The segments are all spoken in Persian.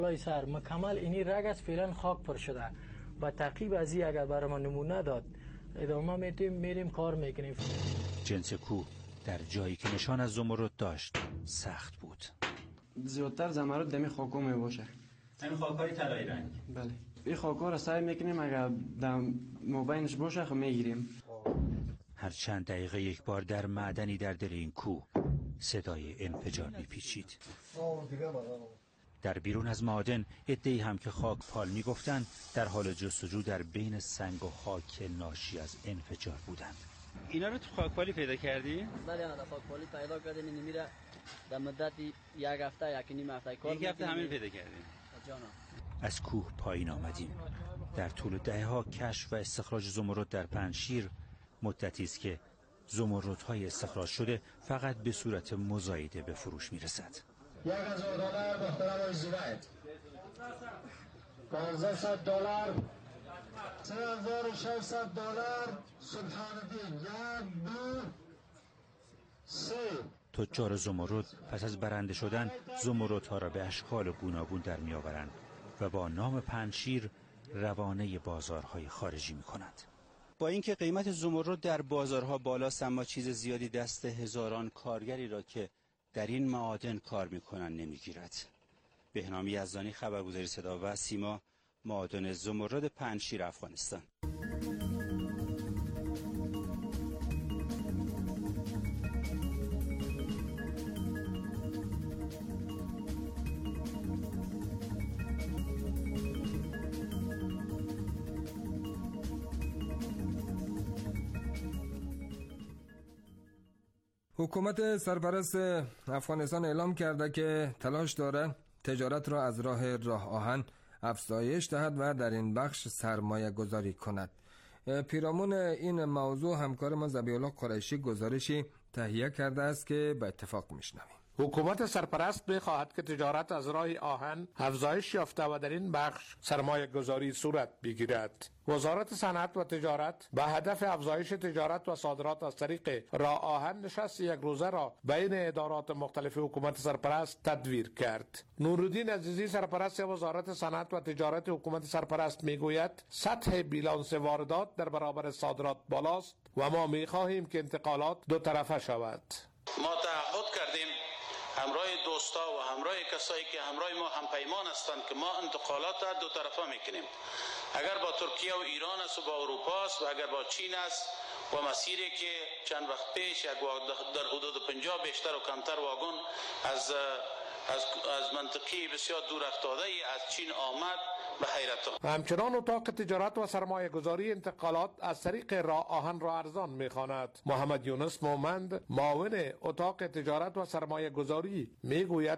والله سر مکمل اینی رگ از فعلا خاک پر شده. با تعقیب از این اگر برای ما نمونه داد ادامه میریم کار میکنیم. جنس کوه در جایی که نشان از زمرد داشت سخت بود. زیادتر زمرد دمی خاکو می باشه. همین خاکای طلایی رنگ. بله. این خاکا را سعی میکنیم اگر در مابینش باشه خب میگیریم. هر چند دقیقه یک بار در معدنی در دل این کوه صدای انفجار میپیچید. در بیرون از معادن عده‌ای هم که خاک پال میگفتند در حال جستجو در بین سنگ و خاک ناشی از انفجار بودند. اینا رو تو خاکپالی پیدا کردی؟ بله انا در خاکپالی پیدا کردیم. این میره در مدت یک هفته یک نیم هفته کار یک هفته همین پیدا کردیم. جانا از کوه پایین آمدیم. در طول دهه‌ها کشف و استخراج زمرد در پنجشیر مدتی است که زمردهای استخراج شده فقط به صورت مزایده به فروش میرسد. $1000 محترم زبید، $1500، $3600. سبحان الدین. 1 2 3. تجار زمرد پس از برنده شدن زمردها را به اشکال گوناگون در می آورند و با نام پنجشیر روانه بازارهای خارجی می کنند. با اینکه قیمت زمرد در بازارها بالاست اما چیز زیادی دست هزاران کارگری را که در این معادن کار میکنن نمیگیرد. بهنام یزدانی، خبرگزاری صدا و سیما، معادن زمرد پنجشیر، افغانستان. حکومت سرپرست افغانستان اعلام کرده که تلاش داره تجارت را از راه آهن افزایش دهد و در این بخش سرمایه گذاری کند. پیرامون این موضوع همکار ما ذبیح الله قریشی گزارشی تهیه کرده است که به اتفاق میشنویم. حکومت سرپرست می‌خواهد که تجارت از راه آهن افزایش یافته و در این بخش سرمایه گذاری صورت بگیرد. وزارت صنعت و تجارت به هدف افزایش تجارت و صادرات از طریق راه آهن نشست یک روزه را بین ادارات مختلف حکومت سرپرست تدبیر کرد. نورالدین عزیزی، سرپرست وزارت صنعت و تجارت حکومت سرپرست میگوید سطح بیلانس واردات در برابر صادرات بالاست و ما می‌خواهیم که انتقالات دو طرفه شود. ما تعهد کردیم همراه دوستا و همراه کسایی که همراه ما هم پیمان هستند که ما انتقالات دو طرفه میکنیم. اگر با ترکیه و ایران است و با اروپا است و اگر با چین است و مسیری که چند وقت پیش در حدود 50 بیشتر و کمتر واگن از منطقه بسیار دور افتاده ای از چین آمد به حیرت. همچنان اتاق تجارت و سرمایه گذاری انتقالات از طریق راه آهن را ارزان میخواند. محمد یونس مومند، معاون اتاق تجارت و سرمایه گذاری، میگوید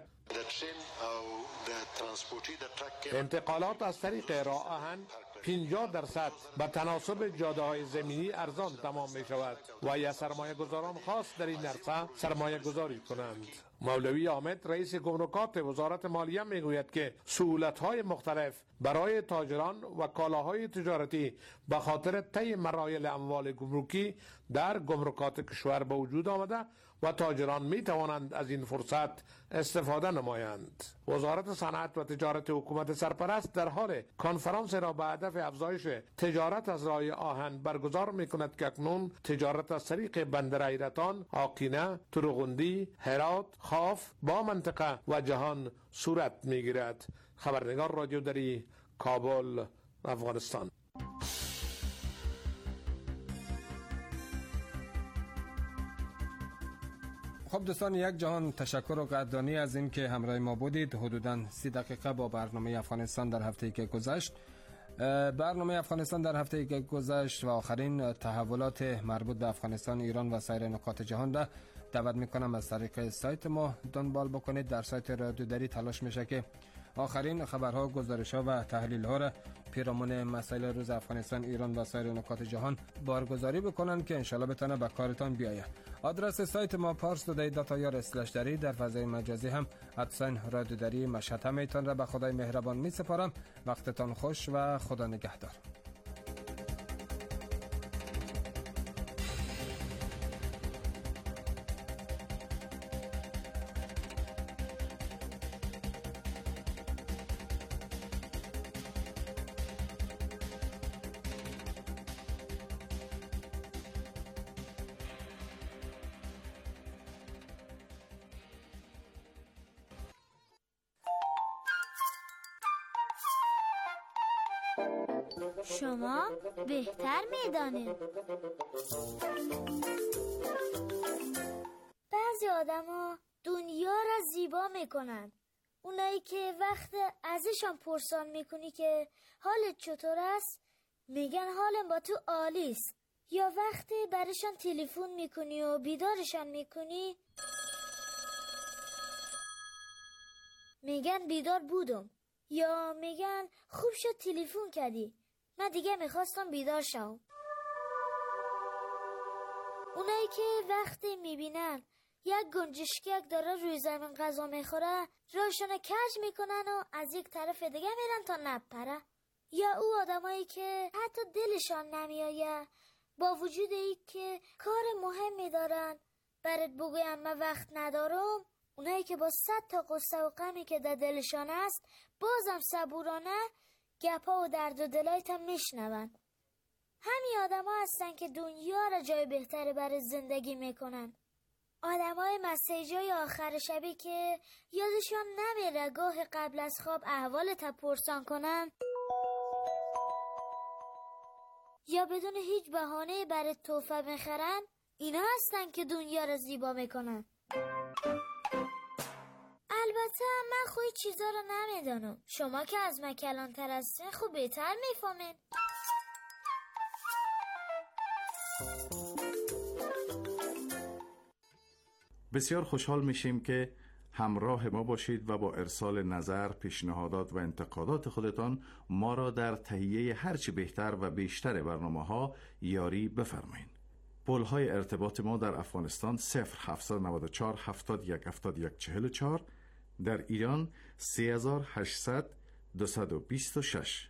انتقالات از طریق راه آهن 50% به تناسب جاده های زمینی ارزان تمام می شود و یا سرمایه گذاران خاص در این عرصه سرمایه گذاری کنند. مولوی حامد، رئیس گمرکات وزارت مالیه، میگوید که سهولت های مختلف برای تاجران و کالاهای تجارتی به خاطر طی مراحل اموال گمرکی در گمرکات کشور به وجود آمده و تاجران می توانند از این فرصت استفاده نمایند. وزارت صنعت و تجارت حکومت سرپرست در حال کنفرانس را به هدف افزایش تجارت از راه آهن برگزار می کند که اکنون تجارت از طریق بندر حیرتان، آقینه، تروغندی، هرات، خاف با منطقه و جهان صورت می گیرد. خبرنگار رادیو دری، کابل، افغانستان. خب دوستان، یک جهان تشکر و قدردانی از این که همراه ما بودید. حدوداً 30 دقیقه با برنامه افغانستان در هفته‌ای که گذشت. برنامه افغانستان در هفته‌ای که گذشت و آخرین تحولات مربوط به افغانستان، ایران و سایر نقاط جهان را دعوت میکنم از طریق سایت ما دنبال بکنید. در سایت رادیو دری تلاش میشه که آخرین خبرها، گزارش‌ها و تحلیل‌ها را پیرامون مسائل روز افغانستان، ایران و سایر نقاط جهان بارگذاری بکنن که انشالله بتونه به کارتان بیاید. آدرس سایت ما parstoday.ir/dari، در فضای مجازی هم @رادیو دری مشهد. همیتان را به خدای مهربان می سپارم. وقتتان خوش و خدا نگهدار. شما بهتر میدانید. بعضی آدما دنیا را زیبا میکنن. اونایی که وقت ازشان پرسان میکنی که حالت چطور است میگن حالم با تو عالی است. یا وقتی برشان تلفن میکنی و بیدارشان میکنی میگن بیدار بودم. یا میگن خوب شد تلفن کردی، من دیگه میخواستم بیدار شم. اونایی که وقتی میبینن یک گنجشکک داره روی زمین غذا میخوره راشون کج میکنن و از یک طرف دیگه میرن تا نپره. یا او آدمایی که حتی دلشان نمیایه با وجود ای که کار مهمی دارن برات بگویم من وقت ندارم، اونایی که با 100 تا قصه و غمی که در دلشان است بازم صبورانه گپا و درد و دلایت هم میشنون. همین آدم ها هستن که دنیا را جای بهتری برای زندگی میکنن. آدم های مسیجای آخر شبی که یادشان نمیره گاه قبل از خواب احوالت پرسان کنن یا بدون هیچ بهانه برای تحفه میخرن، اینا هستن که دنیا را زیبا میکنن. البته من خوی چیزا رو نمیدانم. شما که از من کلانتر هستین خوب بهتر میفهمین. بسیار خوشحال میشیم که همراه ما باشید و با ارسال نظر، پیشنهادات و انتقادات خودتان ما را در تهیه هرچی بهتر و بیشتر برنامه‌ها یاری بفرمایید. پل‌های ارتباط ما در افغانستان 0794 71 71 44، در ایران 3800 226.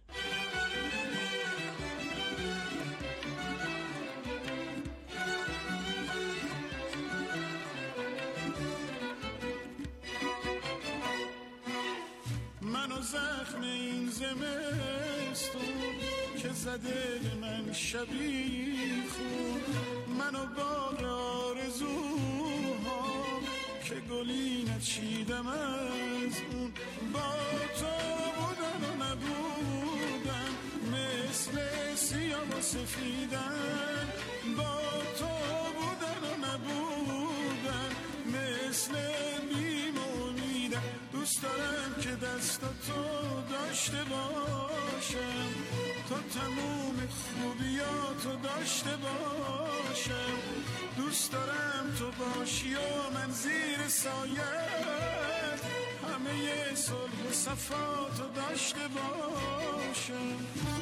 منو زخم این زمستون که زده من شبیخون، منو باغ آرزوها که گلی نچیدم از اون، با تو بودن و نبودن مثل سیاه و سفیدن، با تو بودن و نبودن مثل بیم و امیدن. دوست دارم که دستاتو داشته باشم تا تموم خوبیاتو داشته باشم. دوست دارم تو باشی و من زیر سایت همه صلح و صفاتو داشته باشم.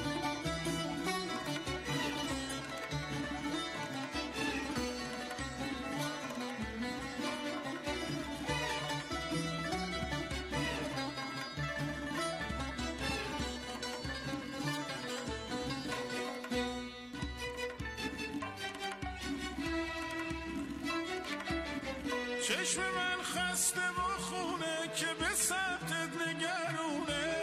چشم من خسته و خونه که به سمتت نگرونه،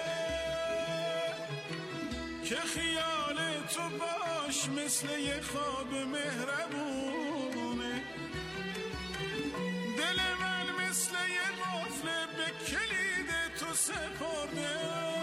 که خیال تو باش مثل یه خواب مهربونه. دل من مثل یه قفل به کلید تو سپرده،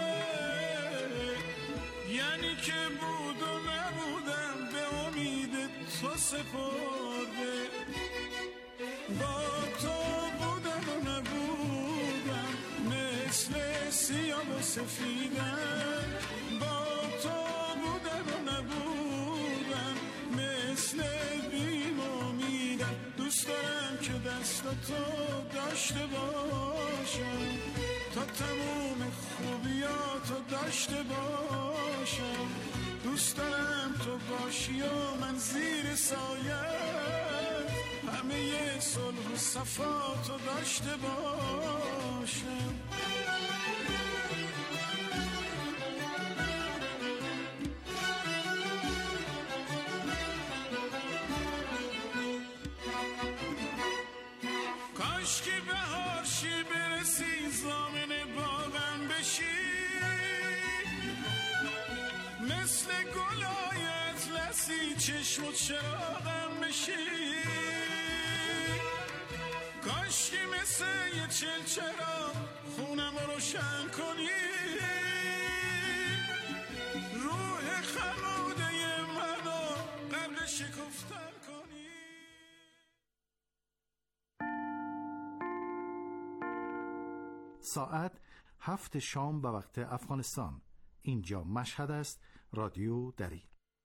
یعنی که بود و نبودم به امید تو سپرده. با تو بودم و نبودم مثل سیاه و سفیدم، با تو بودم و نبودم مثل بیم و امیدم. دوست دارم که دستاتو داشته باشم تا تموم خوبیاتو داشته باشم. دوست دارم تو باشی و من زیر سایت همه صلح و صفاتو داشته باشم. کاش که بهار شی برسی ضامن باغم بشی، مثل گلای اطلسی چشم و چراغم بشی. کاش که مثل یه چلچرا خونم رو روشن کنی، شکفتن کنی. ساعت 7 شام به وقت افغانستان. اینجا مشهد است. رادیو دری.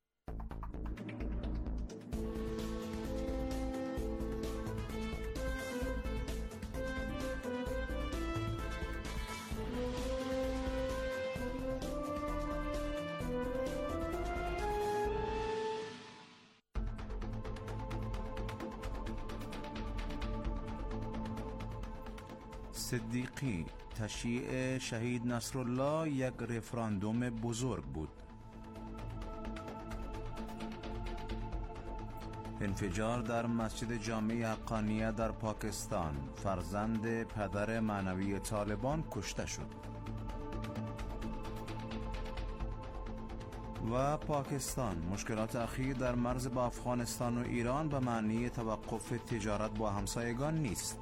صدیقی: تشییع شهید نصرالله یک رفراندوم بزرگ بود. انفجار در مسجد جامع حقانیه در پاکستان، فرزند پدر معنوی طالبان کشته شد. و پاکستان: مشکلات اخیر در مرز با افغانستان و ایران به معنی توقف تجارت با همسایگان نیست.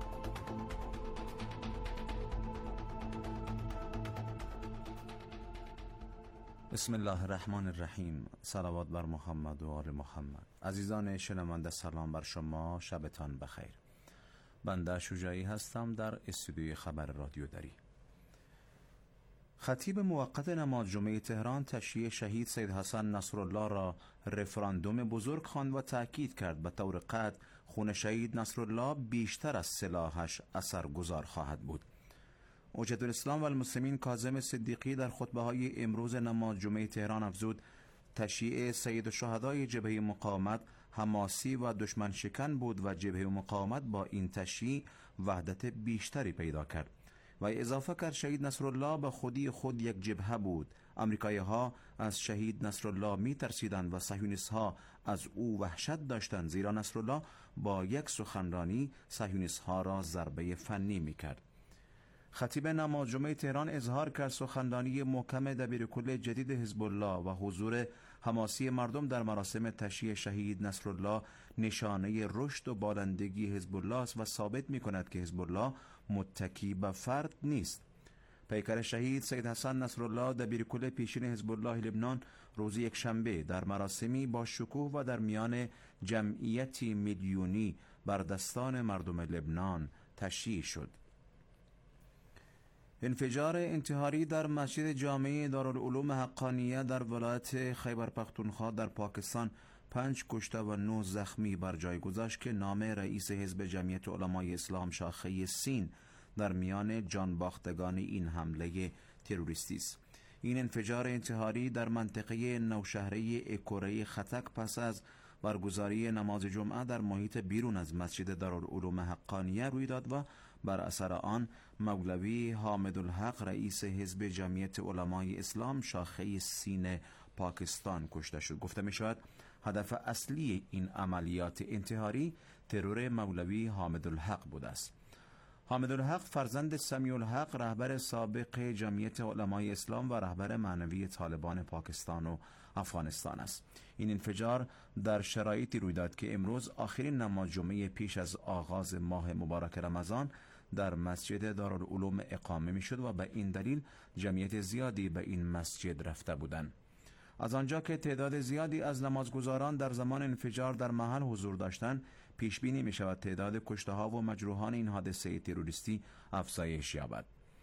بسم الله الرحمن الرحیم. صلوات بر محمد و آل محمد. عزیزان شنونده، سلام بر شما، شبتان بخیر. بنده شجاعی هستم در استودیوی خبر رادیو دری. خطیب موقت نماز جمعه تهران تشییع شهید سید حسن نصرالله را رفراندوم بزرگ خواند و تأکید کرد به طور قطع خون شهید نصرالله بیشتر از سلاحش اثرگذار خواهد بود. حجت الاسلام و المسلمین کاظم صدیقی در خطبه‌های امروز نماز جمعه تهران افزود تشییع سید الشهدای جبهه مقاومت حماسی و دشمن شکن بود و جبهه مقاومت با این تشییع وحدت بیشتری پیدا کرد و اضافه کرد شهید نصرالله به خودی خود یک جبهه بود. آمریکایی‌ها از شهید نصرالله می ترسیدند و صهیونیست‌ها از او وحشت داشتند، زیرا نصرالله با یک سخنرانی صهیونیست‌ها را ضربه فنی می کرد. خطیب نماز جمعه تهران اظهار کرد سخنرانی محکم دبیرکل جدید حزب الله و حضور حماسی مردم در مراسم تشییع شهید نصرالله نشانه رشد و بالندگی حزب الله است و ثابت می کند که حزب الله متکی به فرد نیست. پیکر شهید سید حسن نصرالله دبیرکل پیشین حزب الله لبنان روز یکشنبه در مراسمی با شکوه و در میان جمعیتی میلیونی بر دستان مردم لبنان تشییع شد. انفجار انتحاری در مسجد جامع دارالعلوم حقانیه در ولایت خیبر پختونخوا در پاکستان 5 کشته و 9 زخمی بر جای گذاشت که نام رئیس حزب جمعیت علمای اسلام شاخه سین در میان جانباختگان این حمله تروریستی است. این انفجار انتحاری در منطقه نوشهره اکوره خطک پس از برگزاری نماز جمعه در محیط بیرون از مسجد دارالعلوم حقانیه روی داد و بر اثر آن مولوی حامد الحق رئیس حزب جمعیت علمای اسلام شاخه سین پاکستان کشته شد. گفته می شود هدف اصلی این عملیات انتحاری ترور مولوی حامد الحق بوده است. حامد الحق فرزند سمیع الحق رهبر سابق جمعیت علمای اسلام و رهبر معنوی طالبان پاکستان و افغانستان است. این انفجار در شرایطی روی داد که امروز آخرین نماز جمعه پیش از آغاز ماه مبارک رمضان در مسجد دارالعلوم اقامه می شد و به این دلیل جمعیت زیادی به این مسجد رفته بودند. از آنجا که تعداد زیادی از نمازگزاران در زمان انفجار در محل حضور داشتند، پیش بینی می شود تعداد کشته ها و مجروحان این حادثه تروریستی افزایش یابد.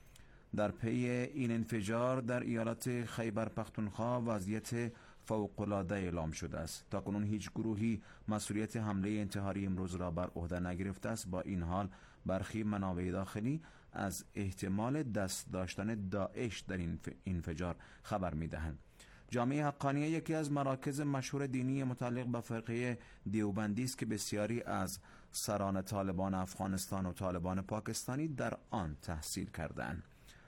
در پی این انفجار در ایالت خیبر پختونخوا وضعیت فوق‌العاده اعلام شده است. تاکنون هیچ گروهی مسئولیت حمله انتحاری امروز را بر عهده نگرفته است. با این حال برخی منابع داخلی از احتمال دست داشتن داعش در این انفجار خبر می دهند. جامعه حقانیه یکی از مراکز مشهور دینی متعلق به فرقه دیوبندی است که بسیاری از سران طالبان افغانستان و طالبان پاکستانی در آن تحصیل کردند.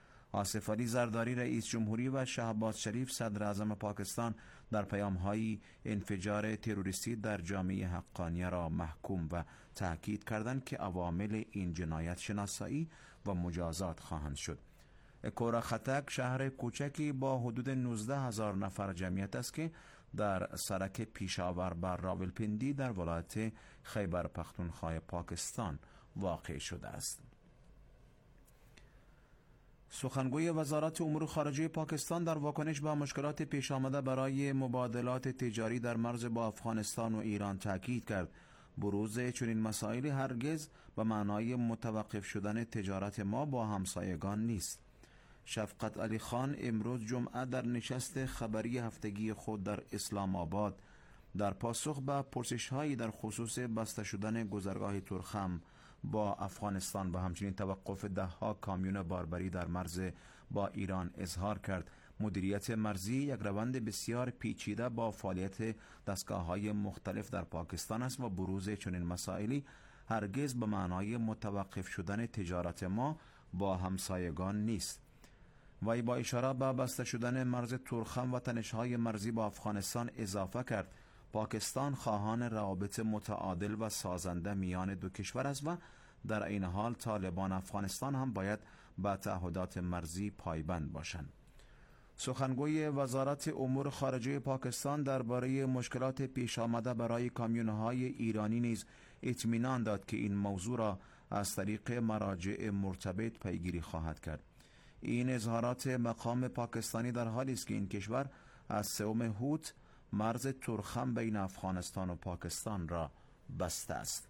آصف علی زرداری رئیس جمهوری و شهباز شریف صدر اعظم پاکستان در پیام‌های انفجار تروریستی در جامعه حقانیه را محکوم و تاکید کردند که عوامل این جنایت شناسایی و مجازات خواهند شد. اکوره خطک شهر کوچکی با حدود 19,000 نفر جمعیت است که در سرک پیشاور بر راولپندی در ولایت خیبر پختونخوا پاکستان واقع شده است. سخنگوی وزارت امور خارجه پاکستان در واکنش به مشکلات پیش آمده برای مبادلات تجاری در مرز با افغانستان و ایران تاکید کرد بروز چنین مسائلی هرگز به معنای متوقف شدن تجارت ما با همسایگان نیست. شفقت علی خان امروز جمعه در نشست خبری هفتگی خود در اسلام آباد در پاسخ به پرسش‌هایی در خصوص بسته شدن گذرگاه تورخم با افغانستان و همچنین توقف ده‌ها کامیون باربری در مرز با ایران اظهار کرد مدیریت مرزی یک روند بسیار پیچیده با فعالیت دستگاه‌های مختلف در پاکستان است و بروز چنین مسائلی هرگز به معنای متوقف شدن تجارت ما با همسایگان نیست. وی با اشاره به بسته شدن مرز تورخم و تنش‌های مرزی با افغانستان اضافه کرد پاکستان خواهان روابط متعادل و سازنده میان دو کشور است و در این حال طالبان افغانستان هم باید به تعهدات مرزی پایبند باشند. سخنگوی وزارت امور خارجه پاکستان درباره مشکلات پیش آمده برای کامیون‌های ایرانی نیز اطمینان داد که این موضوع را از طریق مراجع مرتبط پیگیری خواهد کرد. این اظهارات مقام پاکستانی در حالی است که این کشور از 3 هوت مرز تورخم بین افغانستان و پاکستان را بسته است.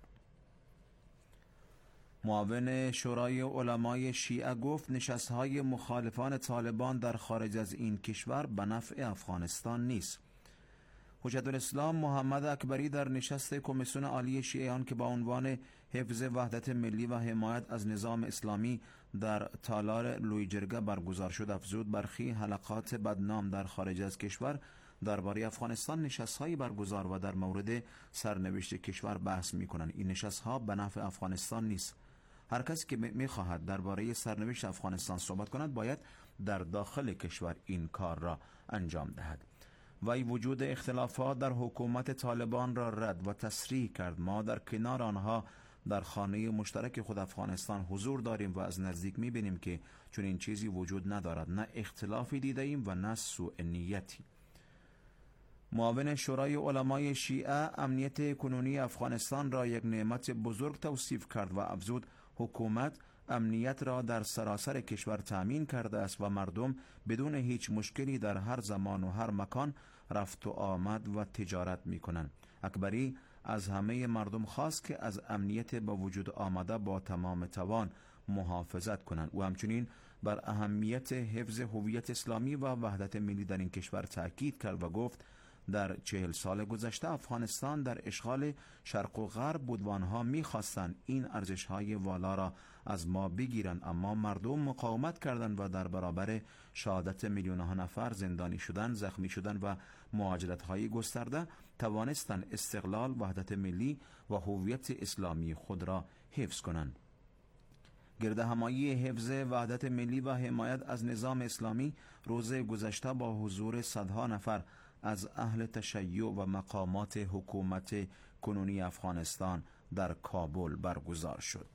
معاون شورای علمای شیعه گفت نشست‌های مخالفان طالبان در خارج از این کشور به نفع افغانستان نیست. حجت الاسلام محمد اکبری در نشست کمیسیون عالی شیعیان که با عنوان حفظ وحدت ملی و حمایت از نظام اسلامی در تالار لویجرگه برگزار شد افزود برخی حلقات بدنام در خارج از کشور درباره افغانستان نشست‌هایی برگزار و در مورد سرنوشت کشور بحث می‌کنند. این نشست‌ها به نفع افغانستان نیست. هر کسی که می‌خواهد درباره سرنوشت افغانستان صحبت کند باید در داخل کشور این کار را انجام دهد. وی وجود اختلافات در حکومت طالبان را رد و تصریح کرد. ما در کنار آنها در خانه مشترک خود افغانستان حضور داریم و از نزدیک می‌بینیم که چون این چیزی وجود ندارد، نه اختلافی دیده‌ایم و نه سوء نیتی. معاون شورای علمای شیعه امنیت کنونی افغانستان را یک نعمت بزرگ توصیف کرد و افزود حکومت امنیت را در سراسر کشور تأمین کرده است و مردم بدون هیچ مشکلی در هر زمان و هر مکان رفت و آمد و تجارت می کنند. اکبری از همه مردم خواست که از امنیت به وجود آمده با تمام توان محافظت کنند. او همچنین بر اهمیت حفظ هویت اسلامی و وحدت ملی در این کشور تأکید کرد و گفت در 40 سال گذشته افغانستان در اشغال شرق و غرب بود و آنها می‌خواستند این ارزش‌های والا را از ما بگیرند، اما مردم مقاومت کردند و در برابر شهادت میلیون‌ها نفر زندانی شدن، زخمی شدن و مهاجرت‌های گسترده توانستند استقلال، وحدت ملی و هویت اسلامی خود را حفظ کنند. گردهمایی حفظ وحدت ملی و حمایت از نظام اسلامی روز گذشته با حضور صدها نفر از اهل تشیع و مقامات حکومت کنونی افغانستان در کابل برگزار شد.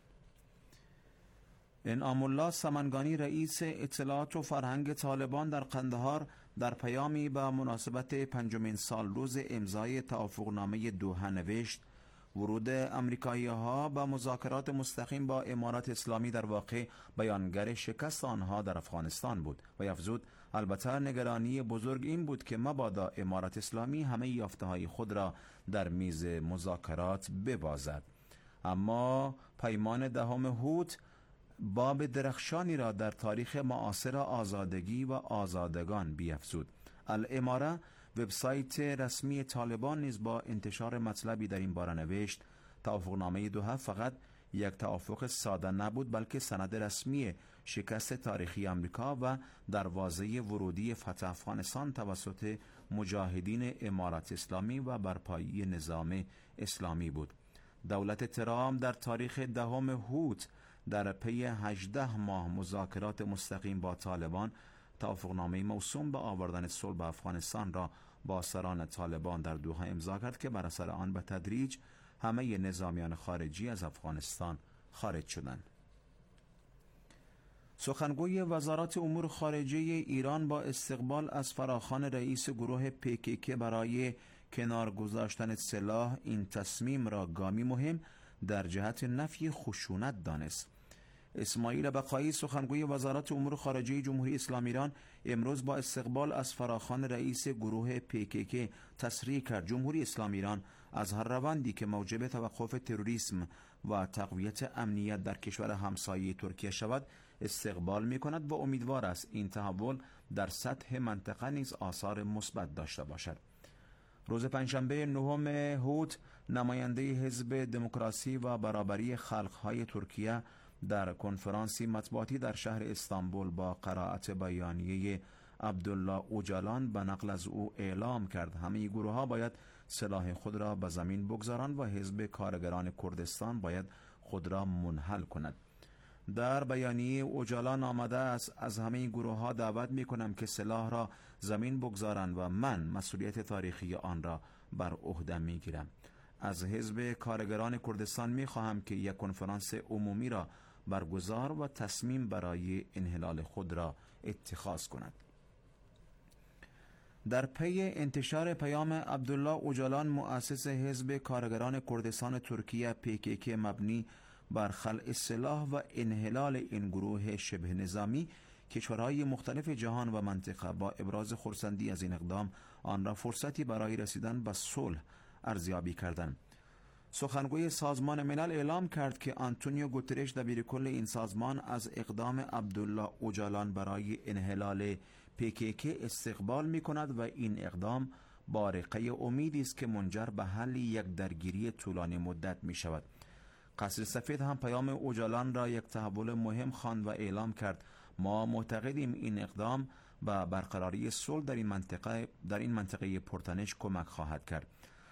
انعام الله سمنگانی رئیس اطلاعات و فرهنگ طالبان در قندهار در پیامی به مناسبت 5مین سالروز امضای توافقنامه دوحه نوشت ورود امریکایی‌ها به مذاکرات مستقیم با امارات اسلامی در واقع بیانگر شکست آنها در افغانستان بود و افزود البته نگرانی بزرگ این بود که مبادا امارات اسلامی همه یافته‌های خود را در میز مذاکرات ببازد. اما پیمان 10 هوت باب درخشانی را در تاریخ معاصر آزادگی و آزادگان بیفزود. الاماره وبسایت رسمی طالبان نیز با انتشار مطلبی در این باره نوشت توافقنامه دوحه فقط یک توافق ساده نبود بلکه سند رسمی شکست تاریخی امریکا و دروازه ورودی فتح افغانستان توسط مجاهدین امارات اسلامی و برپایی نظام اسلامی بود. دولت ترامپ در تاریخ 10 هوت در پی 18 ماه مذاکرات مستقیم با طالبان توافقنامه موسوم به آوردن صلح به افغانستان را با سران طالبان در دوحه امضا کرد که بر اثر آن به تدریج همه نظامیان خارجی از افغانستان خارج شدند. سخنگوی وزارت امور خارجه ایران با استقبال از فراخوان رئیس گروه PKK برای کنار گذاشتن سلاح این تصمیم را گامی مهم در جهت نفی خشونت دانست. اسماعیل بقایی سخنگوی وزارت امور خارجه جمهوری اسلامی ایران امروز با استقبال از فراخوان رئیس گروه PKK تصریح کرد جمهوری اسلامی ایران از هر روندی که موجب توقف تروریسم و تقویت امنیت در کشور همسایه ترکیه شود استقبال می کند و امیدوار است این تحول در سطح منطقه نیز آثار مثبت داشته باشد. روز پنجشنبه 9 هوت نماینده حزب دموکراسی و برابری خلق‌های ترکیه در کنفرانسی مطبوعاتی در شهر استانبول با قرائت بیانیه عبدالله اوجالان به نقل از او اعلام کرد همه گروه‌ها باید سلاح خود را به زمین بگذارند و حزب کارگران کردستان باید خود را منحل کند. در بیانیه اوجالان آمده است از همه گروه‌ها دعوت می‌کنم که سلاح را زمین بگذارند و من مسئولیت تاریخی آن را بر عهده می‌گیرم. از حزب کارگران کردستان می‌خواهم که یک کنفرانس عمومی را برگزار و تصمیم برای انحلال خود را اتخاذ کند. در پی انتشار پیام عبدالله اوجالان مؤسس حزب کارگران کردستان ترکیه PKK مبنی بر خلع سلاح و انحلال این گروه شبه نظامی، کشورهای مختلف جهان و منطقه با ابراز خرسندی از این اقدام آن را فرصتی برای رسیدن به صلح ارزیابی کردند. سخنگوی سازمان ملل اعلام کرد که آنتونیو گوترش دبیرکل این سازمان از اقدام عبدالله اوجالان برای انحلال PKK استقبال می کند و این اقدام بارقه امیدی است که منجر به حل یک درگیری طولانی مدت می شود. قصر سفید هم پیام اوجالان را یک تحول مهم خواند و اعلام کرد ما معتقدیم این اقدام به برقراری صلح در این منطقه پرتنش کمک خواهد کرد.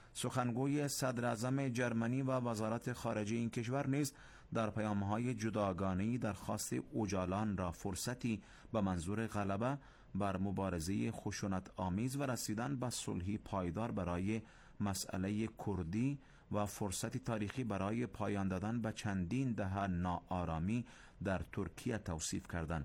سخنگوی صدر اعظم جرمنی و وزارت خارجه این کشور نیز در پیام‌های جداگانه‌ای درخواست اوجالان را فرصتی به منظور غلبه بر مبارزه خشونت آمیز و رسیدن به صلحی پایدار برای مسئله کردی و فرصتی تاریخی برای پایان دادن به چندین دهه ناآرامی در ترکیه توصیف کردند.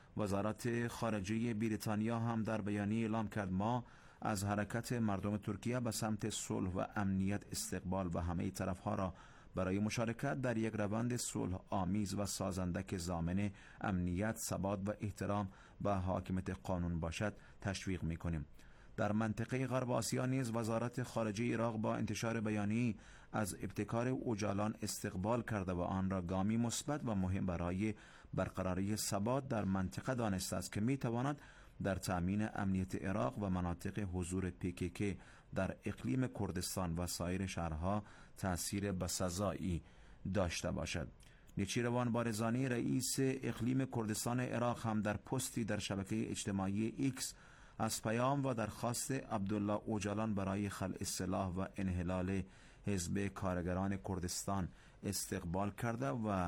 وزارت خارجه بریتانیا هم در بیانیه اعلام کرد ما از حرکت مردم ترکیه به سمت صلح و امنیت استقبال و همه طرفها را برای مشارکت در یک روند صلح آمیز و سازنده که ضامن امنیت، ثبات و احترام به حاکمیت قانون باشد تشویق می‌کنیم. در منطقه غرب آسیا نیز وزارت خارجه عراق با انتشار بیانیه‌ای از ابتکار اوجالان استقبال کرده و آن را گامی مثبت و مهم برای برقراری ثبات در منطقه دانسته است که می‌تواند در تأمین امنیت عراق و مناطق حضور PKK در اقلیم کردستان و سایر شهرها تأثیر بسزایی داشته باشد. نیچیروان بارزانی رئیس اقلیم کردستان عراق هم در پستی در شبکه اجتماعی X از پیام و درخواست عبدالله اوجالان برای خلع سلاح و انحلال حزب کارگران کردستان استقبال کرده و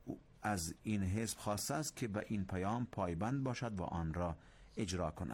از این حزب خواسته است که به این پیام پایبند باشد و آن را اجرا کند.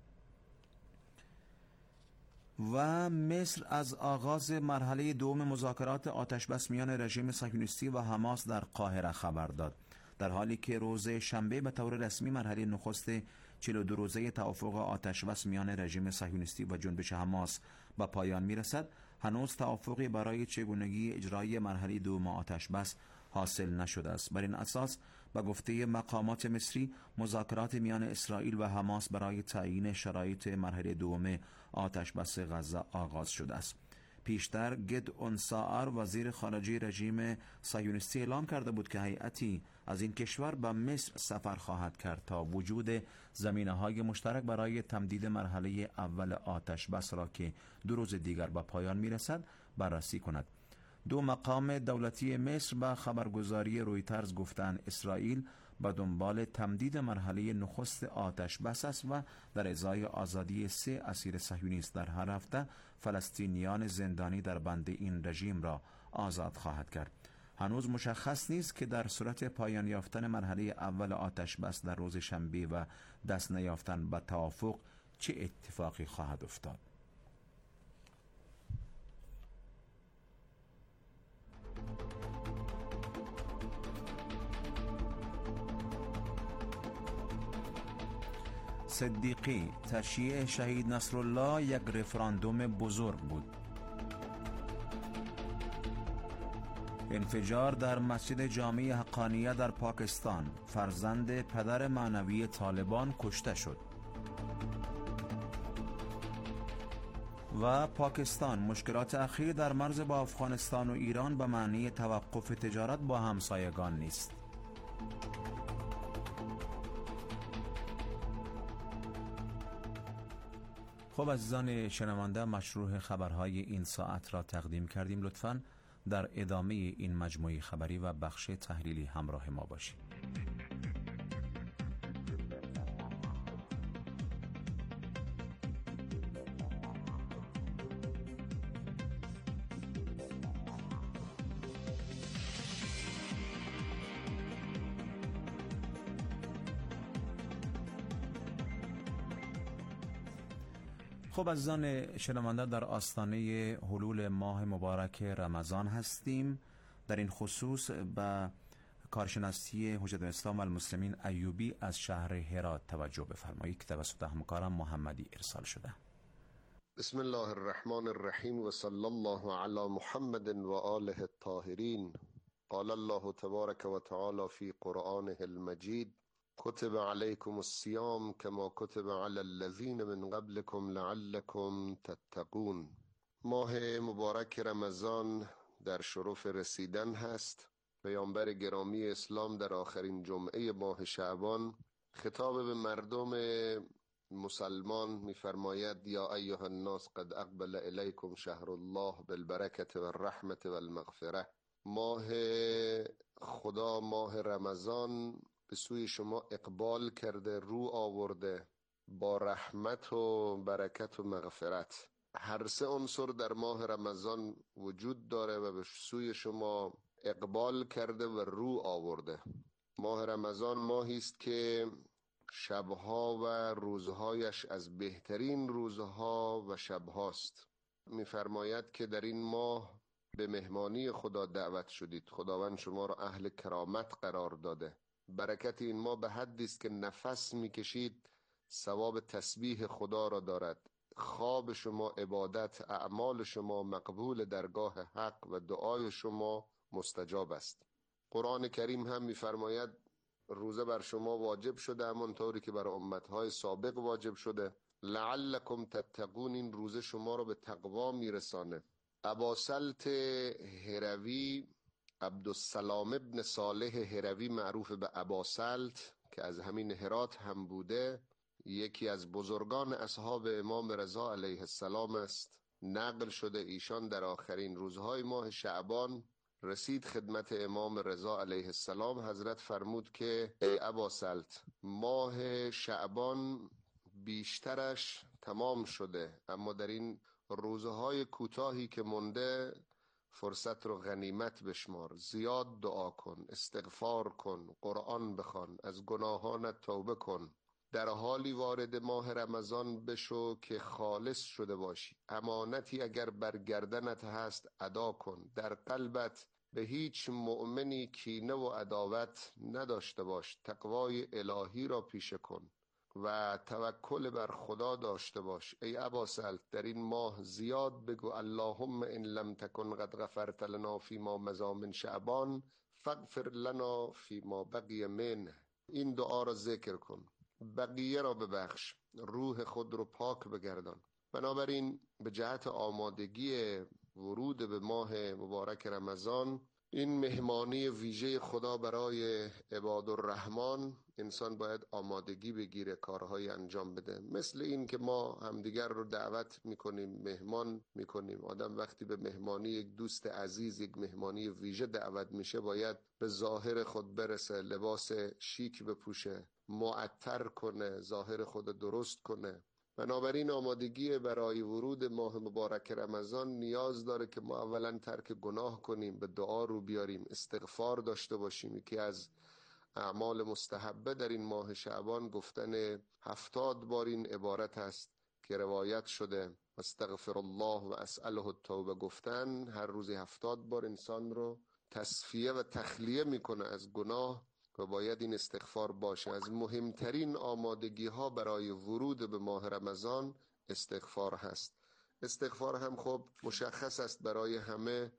و مصر از آغاز مرحله دوم مذاکرات آتشبس میان رژیم صهیونیستی و حماس در قاهره خبر داد. در حالی که روز شنبه به طور رسمی مرحله نخست 42 روزه توافق آتشبس میان رژیم صهیونیستی و جنبش حماس به پایان میرسد، هنوز توافقی برای چگونگی اجرای مرحله دوم آتشبس حاصل نشده است. بر این اساس به گفته مقامات مصری مذاکرات میان اسرائیل و حماس برای تعیین شرایط مرحله دوم آتشبس غزه آغاز شده است. پیشتر گدئون ساعر وزیر خارجه رژیم صهیونیستی اعلام کرده بود که هیئتی از این کشور به مصر سفر خواهد کرد تا وجود زمینه‌های مشترک برای تمدید مرحله اول آتشبس را که 2 روز دیگر به پایان میرسد بررسی کند. 2 مقام دولتی مصر به خبرگزاری رویترز گفتند اسرائیل به دنبال تمدید مرحله نخست آتشبس است و در ازای آزادی 3 اسیر صهیونیست در هر هفته فلسطینیان زندانی در بند این رژیم را آزاد خواهد کرد. هنوز مشخص نیست که در صورت پایان یافتن مرحله اول آتشبس در روز شنبه و دست نیافتن به توافق چه اتفاقی خواهد افتاد. صدیقی: تشییع شهید نصرالله یک رفراندوم بزرگ بود. انفجار در مسجد جامع حقانیه در پاکستان، فرزند پدر معنوی طالبان کشته شد. و پاکستان، مشکلات اخیر در مرز با افغانستان و ایران به معنی توقف تجارت با همسایگان نیست. خب عزیزان شنونده، مشروع خبرهای این ساعت را تقدیم کردیم. لطفاً در ادامه این مجموعه خبری و بخش تحلیلی همراه ما باشید. خب عزیزان شنونده، در آستانه حلول ماه مبارک رمضان هستیم. در این خصوص به کارشناسی حجت الاسلام و المسلمین ایوبی از شهر هرات توجه بفرمایید که توسط همکارم محمدی ارسال شده. بسم الله الرحمن الرحیم و صلی الله علی محمد و آله الطاهرین. قال الله تبارک و تعالی فی قرآنه المجید: کتب علیکم الصیام کما کتب علی الذین من قبلکم لعلکم تتقون. ماه مبارک رمضان در شرف رسیدن هست. پیامبر گرامی اسلام در آخرین جمعه ماه شعبان خطاب به مردم مسلمان می‌فرماید: یا ایها الناس قد اقبل الیکم شهر الله بالبرکة والرحمة والمغفرة. ماه خدا، ماه رمضان به سوی شما اقبال کرده، رو آورده با رحمت و برکت و مغفرت. هر سه عنصر در ماه رمضان وجود داره و به سوی شما اقبال کرده و رو آورده. ماه رمضان ماهی است که شبها و روزهایش از بهترین روزها و شبهاست. می‌فرماید که در این ماه به مهمانی خدا دعوت شدید، خداوند شما را اهل کرامت قرار داده. برکت این ماه به حدی است که نفس میکشید ثواب تسبیح خدا را دارد. خواب شما عبادت، اعمال شما مقبول درگاه حق و دعای شما مستجاب است. قرآن کریم هم می‌فرماید روزه بر شما واجب شده همانطوری که بر امتهای سابق واجب شده. لعلکم تتقون، این روزه شما را به تقوا میرسانه. اباسلط هروی، عبدالسلام ابن صالح هروی معروف به اباسلط که از همین هرات هم بوده، یکی از بزرگان اصحاب امام رضا علیه السلام است. نقل شده ایشان در آخرین روزهای ماه شعبان رسید خدمت امام رضا علیه السلام. حضرت فرمود که ای اباسلط، ماه شعبان بیشترش تمام شده، اما در این روزهای کوتاهی که مونده فرصت رو غنیمت بشمار. زیاد دعا کن، استغفار کن، قرآن بخوان، از گناهانت توبه کن. در حالی وارد ماه رمضان بشو که خالص شده باشی. امانتی اگر بر گردنت هست ادا کن. در قلبت به هیچ مؤمنی کینه و عداوت نداشته باش. تقوای الهی را پیشه کن و توکل بر خدا داشته باش. ای اباسلط، در این ماه زیاد بگو اللهم ان لم تکن قد غفرت لنا فیما مضی من شعبان فاغفر لنا فیما بقی منه. این دعا را ذکر کن، بقیه را ببخش، روح خود رو پاک بگردان. بنابراین به جهت آمادگی ورود به ماه مبارک رمضان، این مهمانی ویژه خدا برای عباد الرحمن، انسان باید آمادگی بگیره، کارهای انجام بده. مثل این که ما همدیگر رو دعوت میکنیم، مهمان میکنیم. آدم وقتی به مهمانی یک دوست عزیز، یک مهمانی ویژه دعوت میشه، باید به ظاهر خود برسه، لباس شیک بپوشه، معطر کنه، ظاهر خود درست کنه. بنابراین آمادگی برای ورود ماه مبارک رمضان نیاز داره که ما اولا ترک گناه کنیم، به دعا رو بیاریم، استغفار داشته باشیم. یکی از اعمال مستحبه در این ماه شعبان گفتن 70 بار این عبارت است که روایت شده: استغفر الله و اسأله التوبه. گفتن هر روزی 70 بار انسان رو تصفیه و تخلیه میکنه از گناه و باید این استغفار باشه. از مهمترین آمادگی ها برای ورود به ماه رمضان استغفار هست. استغفار هم خب مشخص است برای همه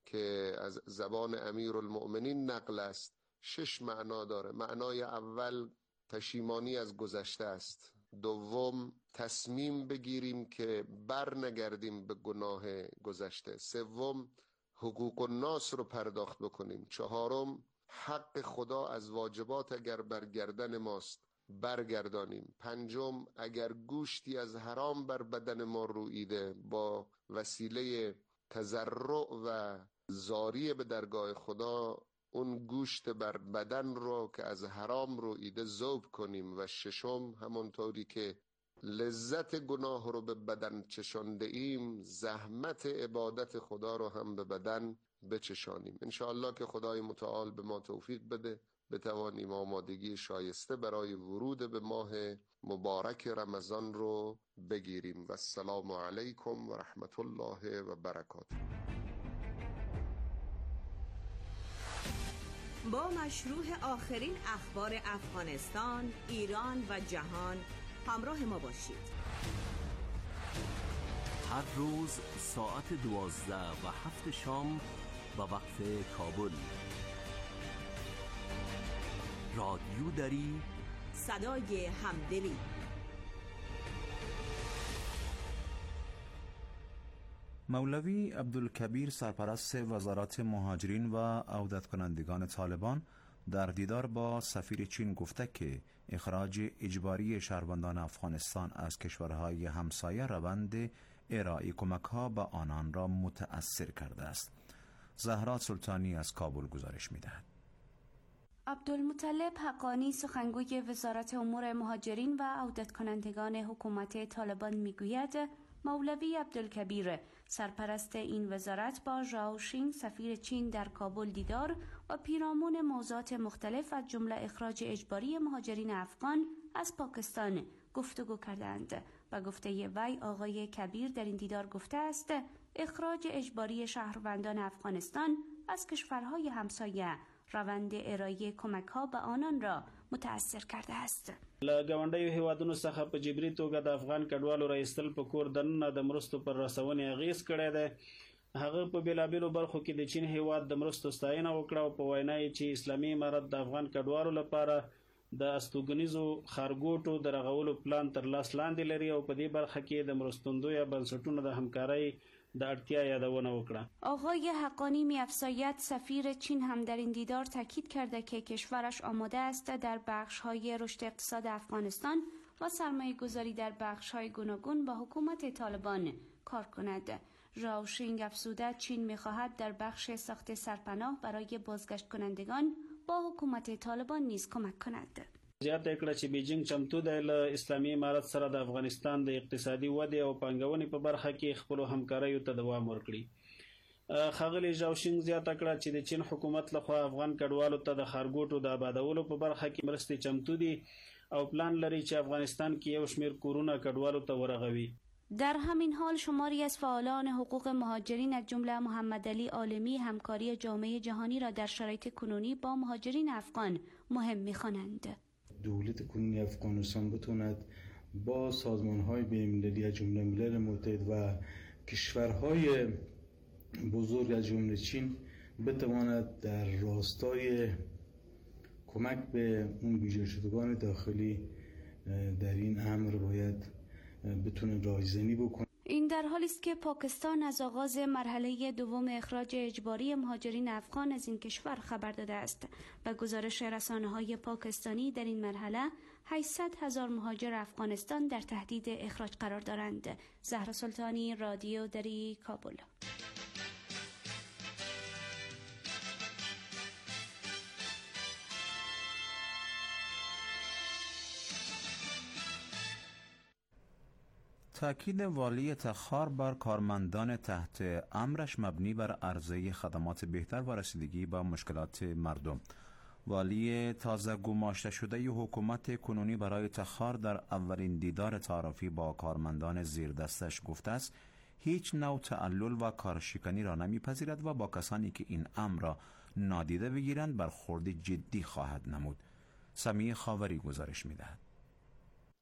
که از زبان امیرالمؤمنین نقل است 6 معنا داره. معنای اول پشیمانی از گذشته است. دوم تصمیم بگیریم که بر نگردیم به گناه گذشته. سوم حقوق الناس رو پرداخت بکنیم. چهارم حق خدا از واجبات اگر بر گردن ماست برگردانیم. پنجم اگر گوشتی از حرام بر بدن ما رویده با وسیله تضرع و زاری به درگاه خدا اون گوشت بر بدن رو که از حرام رویده ذوب کنیم. و ششم همونطوری که لذت گناه رو به بدن چشانده ایم زحمت عبادت خدا رو هم به بدن بچشانیم. انشاءالله که خدای متعال به ما توفیق بده بتوانیم آمادگی شایسته برای ورود به ماه مبارک رمضان رو بگیریم. و السلام علیکم و رحمت الله و برکاته. با مشروع آخرین اخبار افغانستان، ایران و جهان همراه ما باشید. هر روز ساعت 12 و 7 شام به وقت کابل. رادیو دری، صدای همدلی. مولوی عبدالکبیر سرپرست وزارت مهاجرین و عودت کنندگان طالبان در دیدار با سفیر چین گفته که اخراج اجباری شهروندان افغانستان از کشورهای همسایه روند ارائه کمک‌ها به آنان را متأثر کرده است. زهرا سلطانی از کابل گزارش می‌دهد. عبدالمطلب حقانی سخنگوی وزارت امور مهاجرین و عودت کنندگان حکومت طالبان میگوید مولوی عبدالکبیر سرپرست این وزارت با ژائو شینگ سفیر چین در کابل دیدار و پیرامون موضوعات مختلف از جمله اخراج اجباری مهاجرین افغان از پاکستان گفتگو کردند. و گفته وی آقای کبیر در این دیدار گفته است اخراج اجباری شهروندان افغانستان از کشورهای همسایه روند ارائه کمک‌ها به آنان را متأثر کرده است. له ګاونډیو هیوادونو څخه په جبري توګه د افغان کډوالو راایستل په کور دننه د مرستو پر رسونې اغیز کړی دی. هغه په بیلابیلو برخو کې د چین هیواد د مرستو ستاینه وکړه او په وینا یې چې اسلامي امارت د افغان کډوالو لپاره د استوګنیزو خارګوټو د رغولو پلان تر لاس لاندې لري او په دې برخه کې د مرستندویه بنسټونو د همکارۍ د اړتیا یادونه وکړه. آقای حقانی می‌افزاید سفیر چین هم در این دیدار تاکید کرده که کشورش آماده است در بخش‌های رشد اقتصاد افغانستان و سرمایه‌گذاری در بخش‌های گوناگون با حکومت طالبان کار کند. ژائو شینگ افزوده چین می‌خواهد در بخش ساخت سرپناه برای بازگشت کنندگان با حکومت طالبان نیز کمک کند. زیاته کړه چې بیجینګ چمتو دی له اسلامي امارت سره د افغانستان د اقتصادي ودې او پانګونې په برخه کې خپلو همکاریو ته دوام ورکړي. ښاغلي ژائو شینګ زیاته کړه چې د چین حکومت لخوا افغان کډوالو ته د ښارګوټو د آبادولو په برخه کې مرستې چمتو دي او پلان لري چې افغانستان کې یو شمېر کورونه کډوالو ته ورغوي. در همین حال شماری از فعالان حقوق مهاجرین از جمله محمد علی عالمی همکاری جامعه جهانی را در شرایط کنونی با مهاجرین افغان مهم می‌خوانند. دولت کنونی افغانستان بتواند با سازمان‌های بین‌المللی از جمله ملل متحد و کشورهای بزرگ از جمله چین بتواند در راستای کمک به اون بیجا شدگان داخلی در این امر باید بتونه راهزنی بکنه. این در حالی است که پاکستان از آغاز مرحله دوم اخراج اجباری مهاجرین افغان از این کشور خبر داده است. به گزارش رسانه‌های پاکستانی در این مرحله 800,000 مهاجر افغانستان در تهدید اخراج قرار دارند. زهرا سلطانی، رادیو دری، کابل. تأکید والی تخار بر کارمندان تحت امرش مبنی بر عرضه خدمات بهتر و رسیدگی به مشکلات مردم. والی تازه گماشته شده حکومت کنونی برای تخار در اولین دیدار تعارفی با کارمندان زیر دستش گفته است هیچ نوع تعلل و کارشکنی را نمیپذیرد و با کسانی که این امر را نادیده بگیرند برخورد جدی خواهد نمود. سمیع خاوری گزارش میدهد.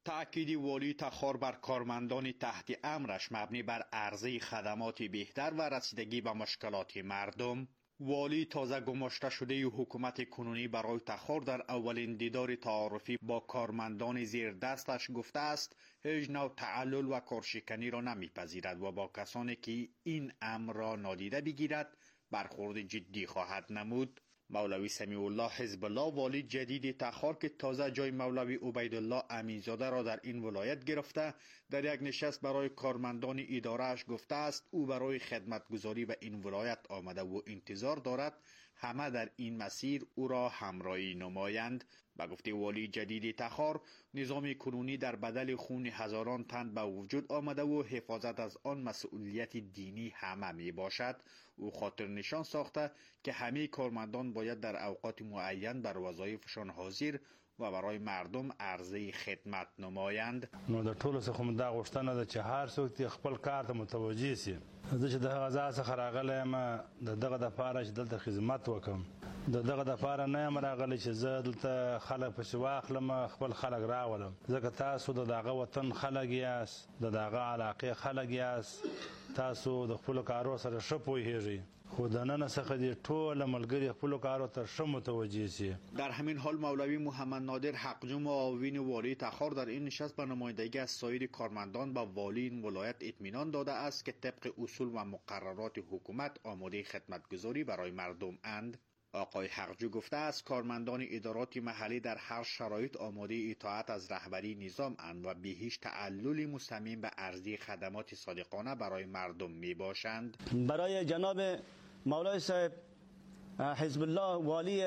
تأکید والی تخار بر کارمندان تحت امرش مبنی بر عرضه خدمات بهتر و رسیدگی به مشکلات مردم. والی تازه گماشته شده حکومت کنونی برای تخار در اولین دیدار تعارفی با کارمندان زیر دستش گفته است هیچ نوع تعلل و کارشکنی را نمیپذیرد و با کسانی که این امر را نادیده بگیرد برخورد جدی خواهد نمود. مولوی سمیع الله حزب الله والی جدید تخار که تازه جای مولوی عبیدالله امینزاده را در این ولایت گرفته در یک نشست برای کارمندان اداره‌اش گفته است او برای خدمتگزاری به این ولایت آمده و انتظار دارد همه در این مسیر او را همراهی نمایند. به گفته والی جدید تخار نظام کنونی در بدل خون هزاران تن به وجود آمده و حفاظت از آن مسئولیت دینی همه می باشد. او خاطر نشان ساخته که همه کارمندان باید در اوقات معین بر وظایفشان حاضر و برای مردم عرضه خدمت نمایند. نو د ټولو څخه موږ دا غوښتنه ده چې هر څوک خپل کار ته متوجه شي. زه چې دغه ځای څخه راغلی یم دغه دپاره چې دلته خدمت وکړم دغه دپاره نه یم راغلی چې زه دلته خلک پسې واخلم خپل خلک راولم ځکه تاسو د دغه وطن خلک یاست د دغه علاقې خلک یاست تاسو د خپلو کارو سره ښه پوهیږئ خو د نن څخه دې ټول ملګري خپلو کارو ته ښه متوجه شي. در همین حال مولوی محمد نادر حقجو معاون والی تخار در این نشست به نمایندگی از سایر کارمندان به والی این ولایت اطمینان داده است که طبق اصول و مقررات حکومت آماده خدمتگزاری برای مردم اند. آقای حقجو گفته است کارمندان ادارات محلی در هر شرایط آماده اطاعت از رهبری نظام اند و به هیچ تعللی مصمم به عرضه خدمات صادقانه برای مردم می باشند. برای جناب مولای صاحب حزب الله والی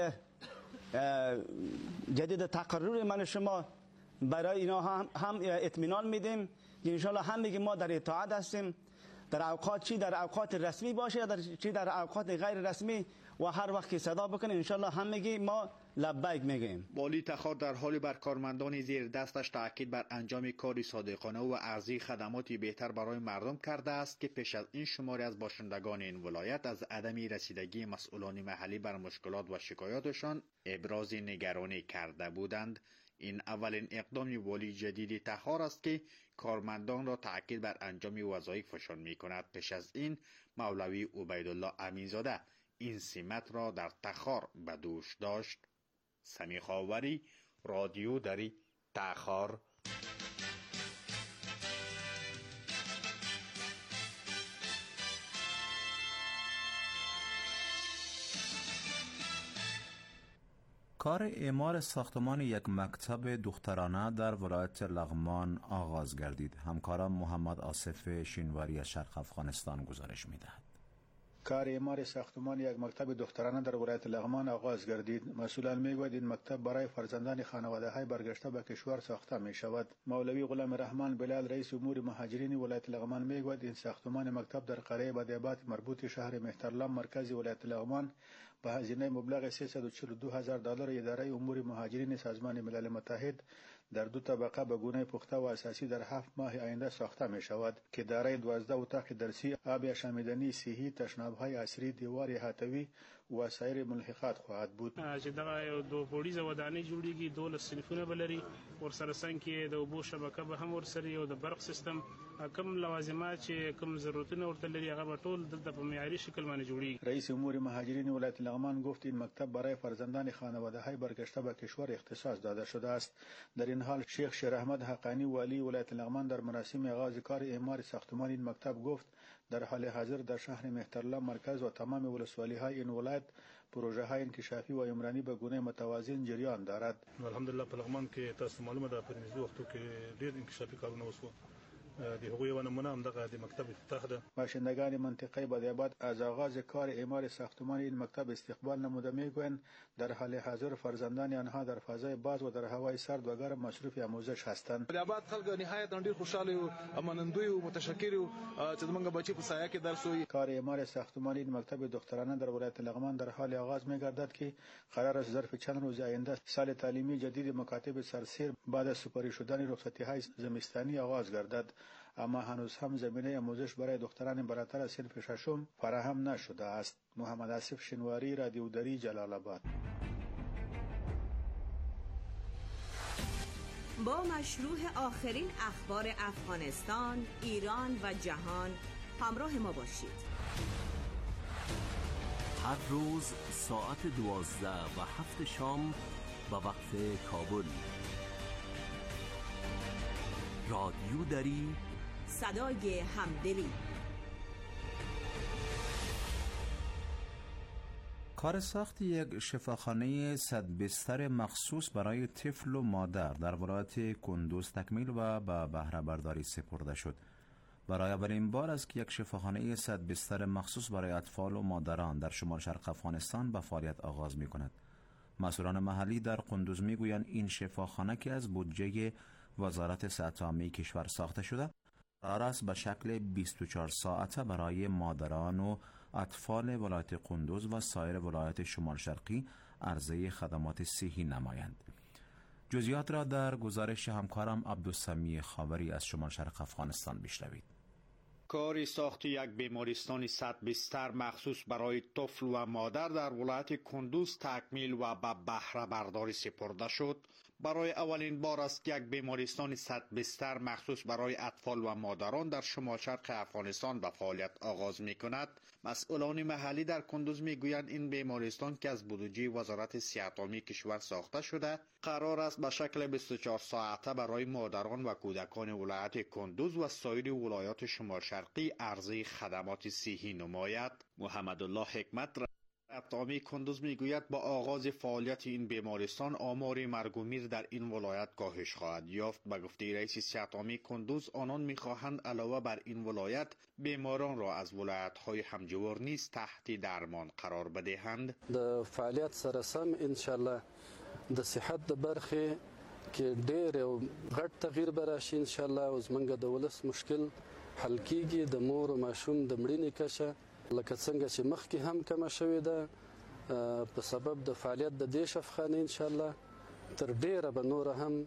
جدید تقرر من شما برای اینا هم اطمینان میدیم که انشالله همگی ما در اطاعت هستیم در اوقات چی در اوقات رسمی باشه چی در اوقات غیر رسمی و هر وقت که صدا بکنه انشالله همگی ما لبیک میگیم. والی تخار در حال بر کارمندان زیر دستش تاکید بر انجام کاری صادقانه و عرضه خدماتی بهتر برای مردم کرده است که پیش از این شماری از باشندگان این ولایت از عدم رسیدگی مسئولان محلی بر مشکلات و شکایاتشان ابراز نگرانی کرده بودند. این اولین اقدام والی جدید تخار است که کارمندان را تاکید بر انجام وظایفشان می کند. پیش از این مولوی عبیدالله امینزاده این سمت را در تخار به دوش داشت. سمیع خاوری رادیو دری تخار. کار اعمار ساختمان یک مکتب دخترانه در ولایت لغمان آغاز گردید. همکارم محمد آصف شینواری از شرق افغانستان گزارش می‌دهد. کار اعمار ساختمان یک مکتب دخترانه در ولایت لغمان آغاز گردید. مسئولان میگویند این مکتب برای فرزندان خانواده‌های برگشته به کشور ساخته می شود. مولوی غلام رحمان بلال رئیس امور مهاجرین ولایت لغمان میگوید این ساختمان مکتب در قریه بدیعباد مربوط شهر مهترلام مرکز ولایت لغمان به هزینه مبلغ $342,000 اداره امور مهاجرین سازمان ملل متحد در دو طبقه به گونه پخته و اساسی در 7 ماه آینده ساخته می شود که دارای 12 اتاق درسی، آب آشامیدنی صحی، تشناب‌های عصری، دیوار احاطوي و سایر ملحقات خواهد بود. چې دغه دو پوړیزه ودانۍ جوړیږي 12 صنفونه بلري ورسره څنګه کې د اوبو شبکه به هم ورسره او د برق سیستم کوم لوازمات چې کوم ضرورتونه ورته لري هغه به ټول دلته په معیاري شکل باندې جوړیږي. رئیس امور مهاجرین ولایت لغمان گفت این مکتب برای فرزندان خانواده‌های برگشته به کشور اختصاص داده شده است. در این حال شیخ شیر احمد حقانی والی ولایت لغمان در مراسم آغاز کار اعمار ساختمان این مکتب گفت در حال حاضر در شهر مهترلام مرکز و تمام ولسوالی‌های این ولایت پروژه های انکشافی و عمرانی به گونه متوازن جریان دارد. الحمدلله په لغمان کې تاسو معلومه ده په دې وختو کې ډېر انکشافي کارونه وشو. د هغوی یو نمونه هم دغه د مکتب افتتاح ده. باشندگان منطقه بدیعباد از آغاز کار اعمار ساختمان این مکتب استقبال نموده میگویند در حال حاضر فرزندان آنها در فضای باز و در هوای سرد و گرم مصروف آموزش هستند. بدیعباد خلک نهایت ډېر خوشاله او منندوی او متشکر او چې موږ بچی په سایه کې درس وي. کار اعمار ساختمان این مکتب دخترانه در ولایت لغمان در حال آغاز میگردد که قرار است ظرف چند روز آینده سال تعلیمی جدید مکاتب سرسیر بعد از سپاری شدن رخصتی‌های زمستانی آغاز گردد. اما هنوز هم زمینه آموزش برای دختران برتر از صنف ششم فراهم نشده است. محمد آصف شینواری رادیو دری جلال آباد. با مشروع آخرین اخبار افغانستان، ایران و جهان همراه ما باشید. هر روز ساعت 12 و 7 شام به وقت کابل. رادیو دری، صدای همدلی. کار ساخت یک شفاخانه 100 بستر مخصوص برای طفل و مادر در ولایت کندوز تکمیل و به بهره برداری سپرده شد. برای اولین بار است که یک شفاخانه 100 بستر مخصوص برای اطفال و مادران در شمال شرق افغانستان به فعالیت آغاز می کند. مسئولان محلی در کندوز می گویند این شفاخانه که از بودجه وزارت صحت عامه کشور ساخته شده، قرار است به شکل 24 ساعته برای مادران و اطفال ولایت کندوز و سایر ولایت شمال شرقی عرضه خدمات صحی نمایند. جزئیات را در گزارش همکارم عبدالسمیع خاوری از شمال شرق افغانستان بشنوید. کار ساخت یک بیمارستان 100 بستر مخصوص برای طفل و مادر در ولایت کندوز تکمیل و به بهره برداری سپرده شد. برای اولین بار است یک بیمارستان 100 بستر مخصوص برای اطفال و مادران در شمال شرق افغانستان به فعالیت آغاز می کند. مسئولان محلی در کندوز می گویند این بیمارستان که از بودجه وزارت صحت عامه کشور ساخته شده، قرار است به شکل 24 ساعته برای مادران و کودکان ولایت کندوز و سایر ولایات شمال شرقی عرضه خدمات صحی نماید. محمد الله حکمت صحت عامه کندوز میگوید با آغاز فعالیت این بیمارستان آمار مرگ و میر در این ولایت کاهش خواهد یافت. به گفته رئیس صحت عامه کندوز، آنان میخواهند علاوه بر این ولایت بیماران را از ولایت‌های همجوار نیز تحت درمان قرار بدهند. د فعالیت سره سم ان شاء الله د صحت د برخه کې ډېر غټ تغییر به راشي ان شاء الله. او زمونږ د ولس مشکل حل کیږي. د مور او ماشوم د مړینې کچه لکه څنګه چې مخکې هم کمه شوې ده په سبب د فعالیت د دې شفاخانې ان شاء الله تر ډیره به نور هم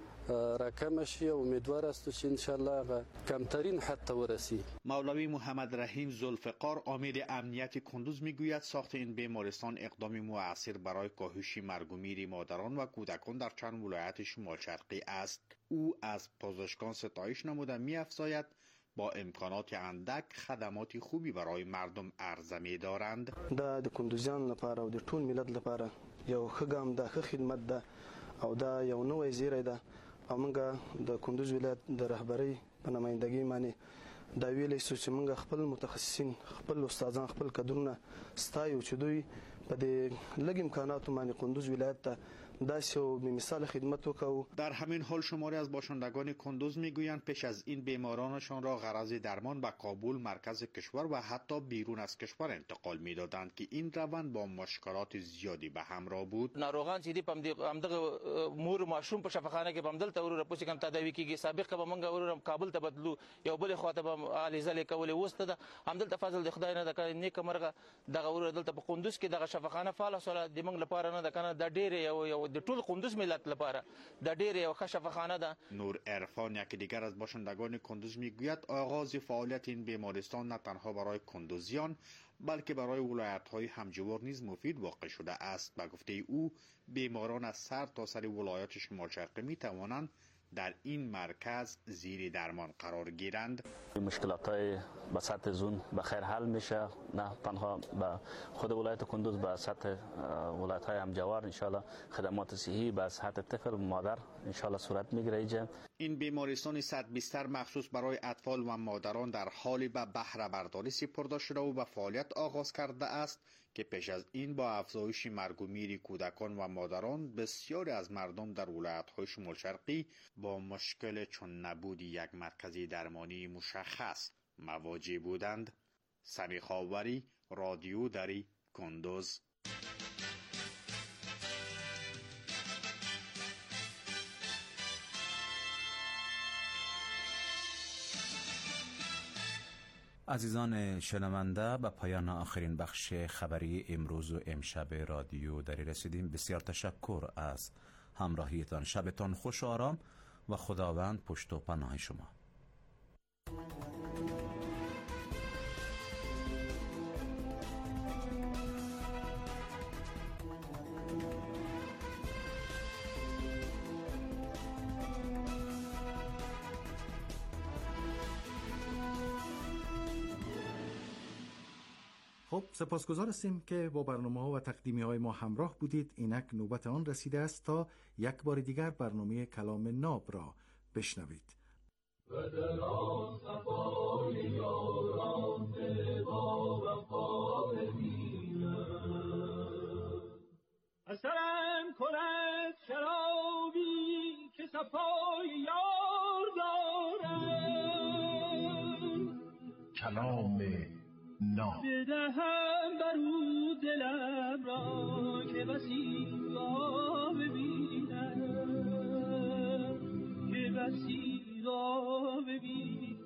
راکمه شي او امیدوار است چې ان شاء الله کمترین حد ته ورسی. مولوی محمد رحیم ذوالفقار عامل امنیت کندوز میگوید ساخت این بیمارستان اقدامی مؤثر برای کاهش مرگ و میر مادران و کودکان در چند ولایت شمال شرقی است. او از پزشکان ستایش نموده می‌افزاید با امکانات اندک خدمات خوبی برای مردم عرضه می دارند. د کندوزیان لپاره او د ټول ملت لپاره یو ښه ګام ده، ښه خدمت ده او دا یو نوې زیری ده. او موږ د کندوز ولایت د رهبری په نمائندګۍ باندې دا ویلې چې موږ خپل متخصصین، خپل استادان، خپل کادرونه ستایو چې دوی په دې لږ امکاناتو باندې کندوز ولایت ته داسو مثال خدمت وکاو. در همین حال شماری از باشندگان کندوز میگویند پیش از این بیمارانشان را غرض درمان به کابل مرکز کشور و حتی بیرون از کشور انتقال میدادند که این روند با مشکلات زیادی به همراه بود. ناروغان چې دی پمدغه مور ماشوم په شفاخانه کې بمدل ته ورو پوسی کم تداوی کیږي. سابق به مونږ ورو کابل ته بدلو یو بل خواته به علیزل کولې وسته ده همدل تفاضل د خدای نه د نیک مرغه دغه ورو دلته په کندوز کې دغه شفاخانه فعال سره د مونږ لپاره نه د کنه د ډېر یو د ټول کندوز ملت لپاره د ډېر یو ښه شفاخانه ده. نور عرفان یکی دیگر از باشندگان کندوز میگوید آغاز فعالیت این بیمارستان نه تنها برای کندوزیان بلکه برای ولایت‌های همجوار نیز مفید واقع شده است. به گفته او بیماران از سر تا سر ولایات شمال شرقی میتوانند در این مرکز زیر درمان قرار گیرند. مشکلات‌های به سطح زون به خیر حل میشه، نه تنها به خود ولایت کندوز، به سطح ولایت‌های همجوار ان شاء الله خدمات صحی به سطح طفل و مادر ان شاء الله صورت میگیره اینجا. این بیمارستان 100 بستر مخصوص برای اطفال و مادران در حالی به بهره برداری سپرده شده و به فعالیت آغاز کرده است که پیش از این با افزایش مرگ و میر کودکان و مادران بسیاری از مردم در ولایت‌های شمال شرقی با مشکل چون نبود یک مرکز درمانی مشخص مواجه بودند. سمیع خاوری، رادیو دری، کندوز. عزیزان شنونده، به پایان آخرین بخش خبری امروز و امشب رادیو دری رسیدیم. بسیار تشکر از همراهیتان. شبتان خوش و آرام و خداوند پشت و پناه شما. خب سپاسگزار هستیم که با برنامه‌ها و تقدیمی‌های ما همراه بودید. اینک نوبت آن رسیده است تا یک بار دیگر برنامه کلام ناب را بشنوید. اثرم کند شرابی که صفای یار دارم، کلام ناب بدهم بر او دلم را که بسی را ببینم، که بسی را ببینم.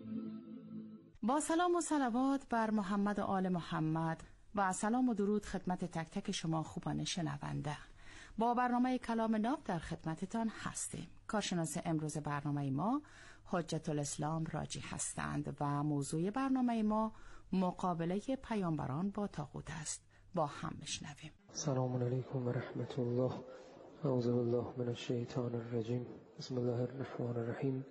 با سلام و صلوات بر محمد و آل محمد و سلام و درود خدمت تک تک شما خوبان شنونده. با برنامه کلام ناب در خدمتتان هستیم. کارشناس امروز برنامه ما حجت الاسلام راجی هستند و موضوع برنامه ما مقابله پیامبران با طاغوت است. با هم بشنویم. سلام علیکم و رحمت الله. اعوذ بالله من الشیطان الرجیم. بسم الله الرحمن الرحیم.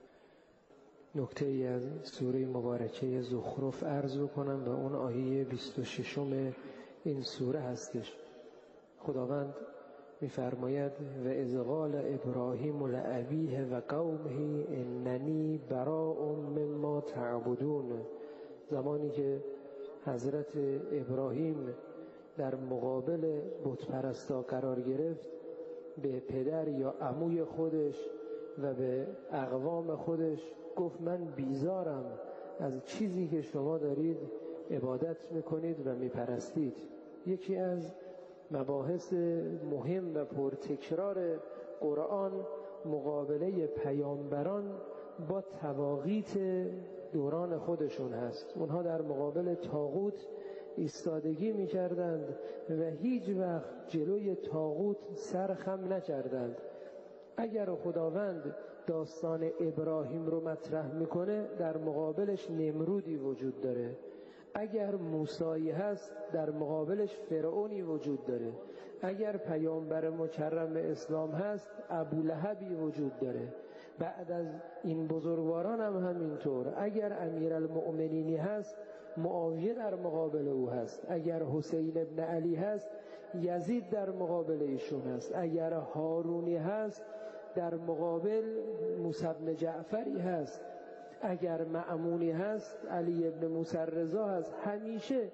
نکته ای از سوره مبارکه زخرف عرض بکنم و اون آیه 26 این سوره هستش. خداوند می‌فرماید و اذ قال ابراهیم لأبیه و قومه اننی براء مما تعبدون. زمانی که حضرت ابراهیم در مقابل بت پرستا قرار گرفت، به پدر یا عموی خودش و به اقوام خودش گفت من بیزارم از چیزی که شما دارید عبادت میکنید و میپرستید. یکی از مباحث مهم و پرتکرار قرآن مقابله پیامبران با طواغیت دوران خودشون هست. اونها در مقابل طاغوت ایستادگی میکردند و هیچ وقت جلوی طاغوت سر خم نکردند. اگر خداوند داستان ابراهیم رو مطرح میکنه، در مقابلش نمرودی وجود داره. اگر موسی هست، در مقابلش فرعونی وجود داره. اگر پیامبر مکرم اسلام هست، ابولهبی وجود داره. بعد از این بزرگواران هم همینطور. اگر امیرالمؤمنینی هست، معاویه در مقابل او هست. اگر حسین ابن علی هست، یزید در مقابل ایشون هست. اگر هارونی هست، در مقابل موسی بن جعفری هست. اگر مأمونی هست، علی ابن موسی رضا هست. همیشه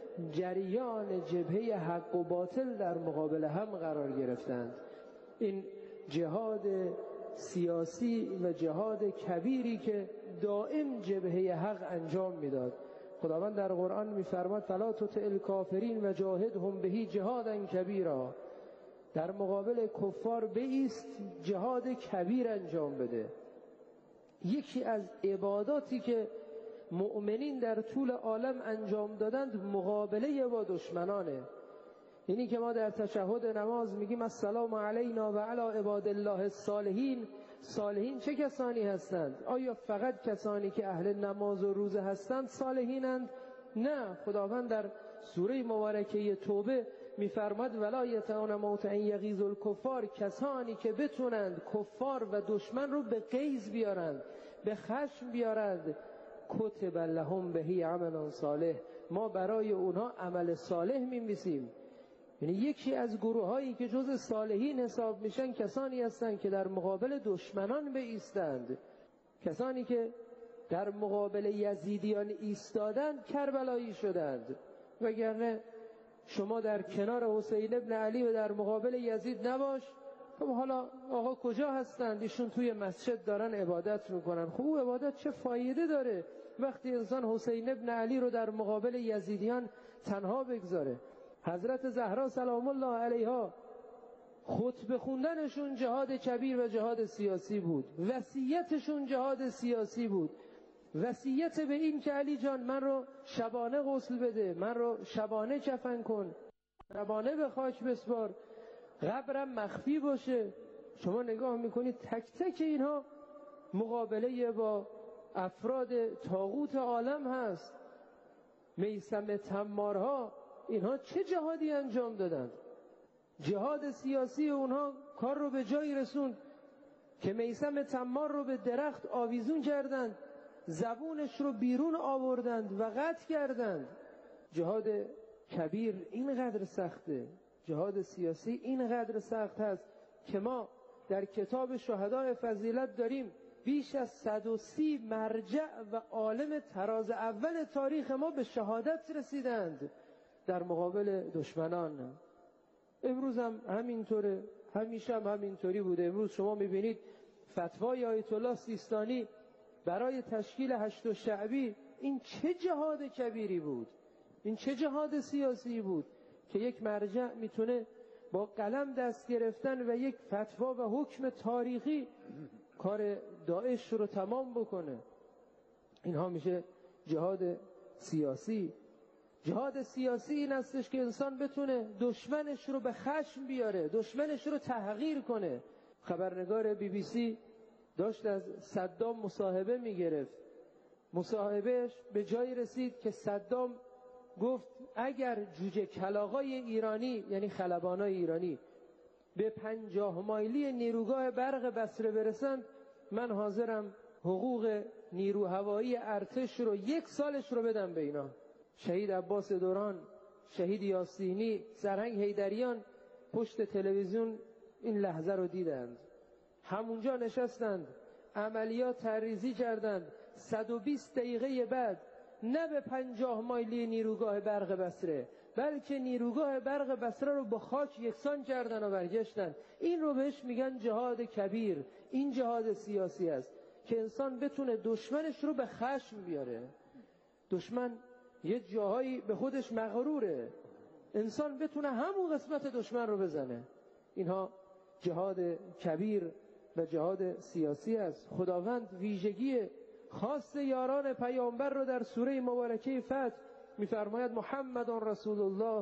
جریان جبهه حق و باطل در مقابل هم قرار گرفتند. این جهاد سیاسی و جهاد کبیری که دائم جبهه حق انجام میداد. خداوند در قرآن می‌فرماید فلا تطع الکافرین و جاهدهم به جهادا کبیرا. در مقابل کفار بایست، جهاد کبیر انجام بده. یکی از عباداتی که مؤمنین در طول عالم انجام دادند مقابله با دشمنانه. اینی که ما در تشهد نماز میگیم السلام علینا و علی عباد الله الصالحین. صالحین چه کسانی هستند؟ آیا فقط کسانی که اهل نماز و روزه هستند صالحینند؟ نه. خداوند در سوره مبارکه توبه میفرماد ولا یتعون موطئا یغیظ الکفار. کسانی که بتونند کفار و دشمن رو به غیظ بیارند، به خشم بیارند، کتب لهم به عمل صالح. ما برای اونها عمل صالح می‌نویسیم. یعنی یکی از گروه‌هایی که جز صالحین حساب میشن کسانی هستند که در مقابل دشمنان بایستند. کسانی که در مقابل یزیدیان ایستادند کربلایی شدند. وگرنه شما در کنار حسین ابن علی و در مقابل یزید نباش. خب حالا آقا کجا هستند؟ ایشون توی مسجد دارن عبادت میکنن. خب او عبادت چه فایده داره وقتی انسان حسین ابن علی رو در مقابل یزیدیان تنها بگذاره؟ حضرت زهرا سلام الله علیها خطبه خوندنشون جهاد کبیر و جهاد سیاسی بود. وصیتشون جهاد سیاسی بود. وصیت به این که علی جان من رو شبانه غسل بده، من رو شبانه کفن کن، شبانه به خاک بسپار، قبرم مخفی باشه. شما نگاه میکنید تک تک اینها مقابله با افراد طاغوت عالم هست. میثم تمارها اینها چه جهادی انجام دادند؟ جهاد سیاسی اونها کار رو به جایی رسوند که میثم تمار رو به درخت آویزون کردند، زبونش رو بیرون آوردند و قطع کردند. جهاد کبیر اینقدر سخته، جهاد سیاسی اینقدر سخت هست که ما در کتاب شهدای فضیلت داریم بیش از 130 مرجع و عالم طراز اول تاریخ ما به شهادت رسیدند در مقابل دشمنان. امروز هم همینطوره، همیشه هم همینطوری بوده. امروز شما میبینید فتوای آیت الله سیستانی برای تشکیل 8 شعبی، این چه جهاد کبیری بود، این چه جهاد سیاسی بود که یک مرجع میتونه با قلم دست گرفتن و یک فتوا و حکم تاریخی کار داعش رو تمام بکنه. اینها میشه جهاد سیاسی. جهاد سیاسی این هستش که انسان بتونه دشمنش رو به خشم بیاره، دشمنش رو تحقیر کنه. خبرنگار BBC داشت از صدام مصاحبه میگرفت. مصاحبهش به جایی رسید که صدام گفت اگر جوجه کلاغای ایرانی، یعنی خلبانای ایرانی، به 50 مایلی نیروگاه برق بصره برسند، من حاضرم حقوق نیرو هوایی ارتش رو 1 سالش رو بدم به اینا. شهید عباس دوران، شهید یاسینی، سرهنگ حیدریان پشت تلویزیون این لحظه رو دیدند. همونجا نشستند، عملیات تحریزی کردند. 120 دقیقه بعد نه به 50 مایلی نیروگاه برق بصره، بلکه نیروگاه برق بصره رو با خاک یکسان کردن و برگشتن. این رو بهش میگن جهاد کبیر. این جهاد سیاسی است که انسان بتونه دشمنش رو به خشم بیاره. دشمن یه جاهایی به خودش مغروره، انسان بتونه همون قسمت دشمن رو بزنه. اینها جهاد کبیر و جهاد سیاسی است. خداوند ویژگی خاص یاران پیامبر رو در سوره مبارکه فتح می‌فرماید محمد رسول الله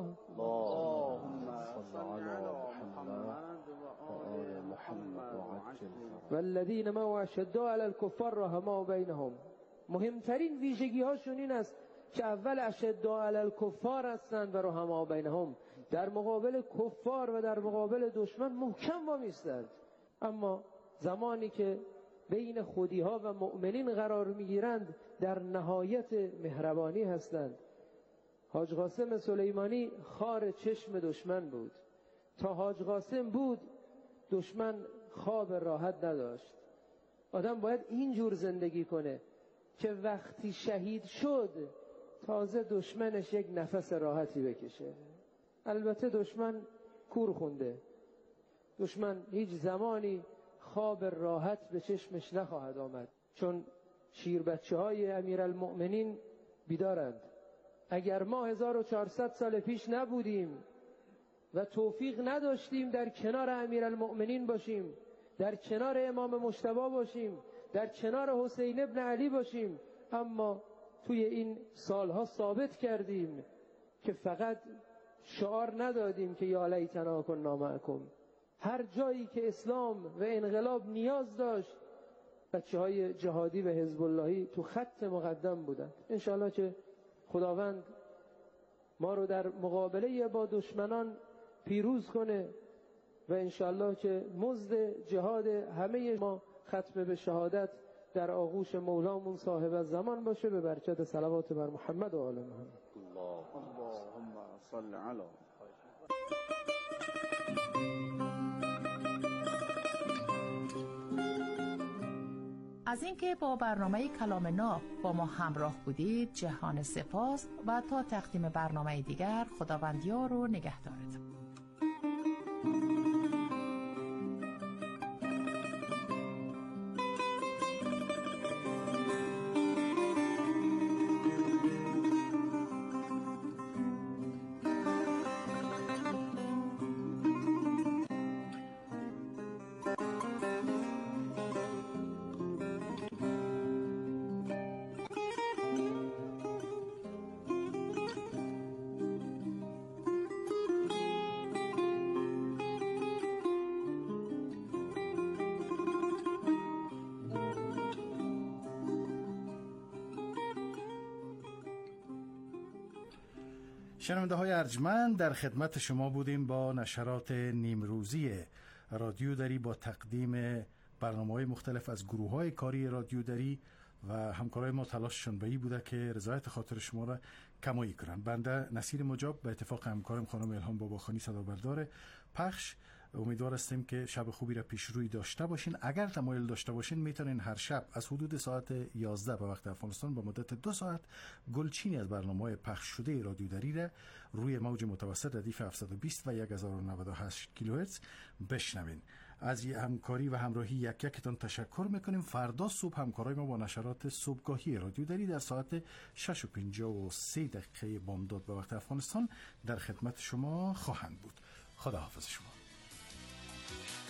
اللهم صل علی محمد و آل محمد والذین معه اشداء علی الکفار رحماء بینهم. مهمترین ویژگی هاشون این است که اول اشداء علی الکفار هستند و رحماء بینهم، در مقابل کفار و در مقابل دشمن محکم وامیستند. اما زمانی که بین خودی‌ها و مؤمنین قرار می‌گیرند در نهایت مهربانی هستند. حاج قاسم سلیمانی خار چشم دشمن بود. تا حاج قاسم بود دشمن خواب راحت نداشت. آدم باید اینجور زندگی کنه که وقتی شهید شد تازه دشمنش یک نفس راحتی بکشه. البته دشمن کور خونده، دشمن هیچ زمانی خواب راحت به چشمش نخواهد آمد، چون شیر بچه های امیرالمؤمنین بیدارند. اگر ما 1400 سال پیش نبودیم و توفیق نداشتیم در کنار امیرالمؤمنین باشیم، در کنار امام مجتبی باشیم، در کنار حسین ابن علی باشیم، اما توی این سالها ثابت کردیم که فقط شعار ندادیم که یا لیتنا کنا معکم. هر جایی که اسلام و انقلاب نیاز داشت بچه‌های جهادی و حزب اللهی تو خط مقدم بودن. انشاءالله که خداوند ما رو در مقابله با دشمنان پیروز کنه و انشاءالله که مزد جهاد همه ما ختم به شهادت در آغوش مولامون صاحب الزمان باشه، به برکت صلوات بر محمد و آل محمد. اللهم صل علی از اینکه با برنامه کلام ناب با ما همراه بودید جهان سپاس و تا تقدیم برنامه دیگر خداوند یار و نگهدارتون. شنونده های ارجمند، در خدمت شما بودیم با نشرات نیمروزی رادیو دری با تقدیم برنامه‌های مختلف از گروه‌های کاری رادیو دری و همکارای ما تلاششون به این بوده که رضایت خاطر شما را کمایی کنن. بنده نصیر مجاب به اتفاق همکارم خانم الهام باباخانی صدابردار پخش امیدوار هستیم که شب خوبی را پیش روی داشته باشین. اگر تمایل داشته باشین میتونین هر شب از حدود ساعت 11 به وقت افغانستان به مدت 2 ساعت گلچینی از برنامه‌های پخش شده رادیو دری را روی موج متوسط ردیف 720 و 1098 کیلوهرتز بشنوین. از همکاری و همراهی یکتان تشکر میکنیم. فردا صبح همکارای ما با نشرات صبحگاهی رادیو دری در ساعت 6:53 بامداد به وقت افغانستان در خدمت شما خواهند بود. خدا حافظ شما.